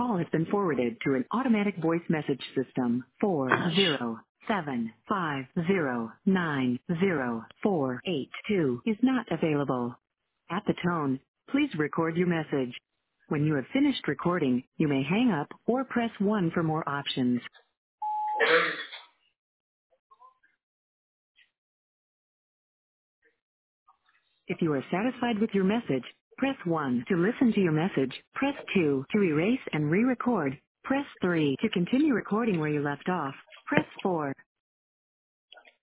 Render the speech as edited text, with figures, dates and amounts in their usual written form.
call has been forwarded to an automatic voice message system. 40750904882 is not available. At the tone, please record your message. When you have finished recording, you may hang up or press 1 for more options. If you are satisfied with your message, press 1 to listen to your message. Press 2 to erase and re-record. Press 3 to continue recording where you left off. Press 4